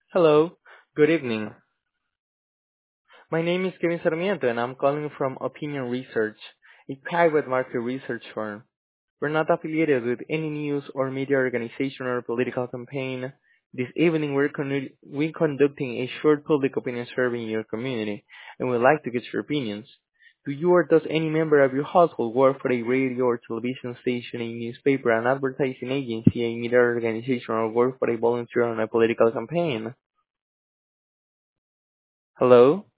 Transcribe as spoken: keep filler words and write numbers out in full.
Hello, good evening. My name is Kevin Sarmiento and I'm calling from Opinion Research, a private market research firm. We're not affiliated with any news or media organization or political campaign. This evening we're, con- we're conducting a short public opinion survey in your community and we'd like to get your opinions. Do you or does any member of your household work for a radio or television station, a newspaper, an advertising agency, a media organization, or work for a volunteer on a political campaign? Hello?